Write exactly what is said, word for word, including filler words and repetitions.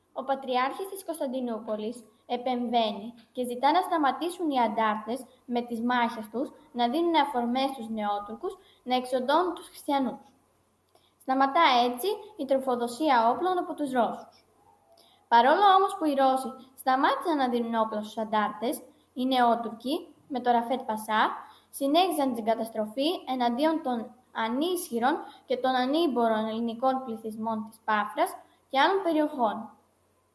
Ο Πατριάρχης της Κωνσταντινούπολης επεμβαίνει και ζητά να σταματήσουν οι αντάρτες με τις μάχες τους να δίνουν αφορμές στους νεότουρκους να εξοντώνουν τους χριστιανούς. Σταματά έτσι η τροφοδοσία όπλων από τους Ρώσους. Παρόλο όμως που οι Ρώσοι σταμάτησαν να δίνουν όπλα στους αντάρτες, οι νεότουρκοι, με το Ραφέτ Πασά, συνέχιζαν την καταστροφή εναντίον των ανίσχυρων και των ανήμπορων ελληνικών πληθυσμών της Πάφρας και άλλων περιοχών.